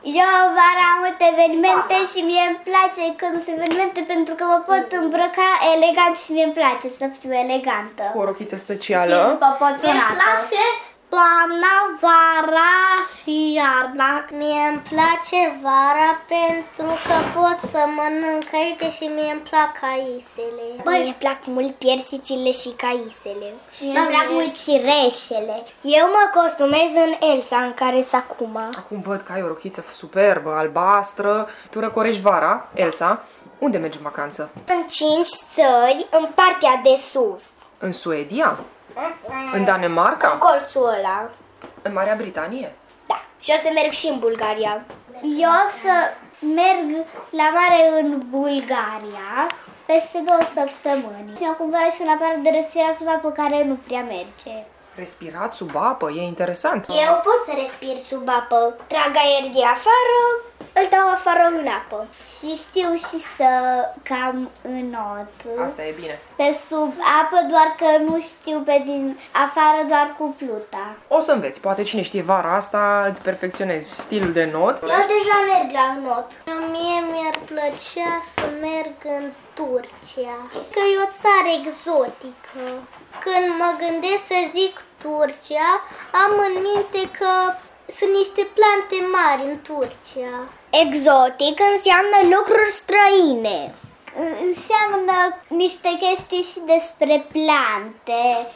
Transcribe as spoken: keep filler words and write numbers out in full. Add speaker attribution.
Speaker 1: Eu vara am multe evenimente și mie îmi place când sunt evenimente pentru că mă pot îmbrăca elegant și mie îmi place să fiu elegantă.
Speaker 2: Cu o rochiță specială.
Speaker 1: Și popoțonată.
Speaker 3: Îmi place toamna, vara și iarna.
Speaker 4: Mie îmi place vara pentru că pot să mănânc aici și mie îmi plac caisele.
Speaker 1: Băi, mie îmi plac mult piersicile și caisele. Mie îmi plac mult cireșele. Eu mă costumez în Elsa, în care sunt acum.
Speaker 2: Acum văd că ai o rochiță superbă, albastră. Tu răcorești vara, Elsa. Unde mergi în vacanță?
Speaker 1: În cinci țări, în partea de sus.
Speaker 2: În Suedia? În Danemarca?
Speaker 1: Colțul ăla.
Speaker 2: În Marea Britanie?
Speaker 1: Da. Și o să merg și în Bulgaria. Eu o să merg la mare în Bulgaria peste două săptămâni. Și acum vreau și un aparat de respirat sub apă care nu prea merge.
Speaker 2: Respirat sub apă? E interesant.
Speaker 1: Eu pot să respir sub apă. Trag aer de afară, îl dau afară în apă. Și știu și să cam înot.
Speaker 2: Asta e bine.
Speaker 1: Pe sub apă, doar că nu știu pe din afară, doar cu pluta.
Speaker 2: O să înveți. Poate cine știe vara asta îți perfecționezi stilul de not.
Speaker 1: Eu deja merg la not.
Speaker 4: Mie mi-ar plăcea să merg în Turcia, că e o țară exotică. Când mă gândesc să zic Turcia, am în minte că sunt niște plante mari în Turcia.
Speaker 1: Exotic înseamnă lucruri străine. Înseamnă niște chestii și despre plante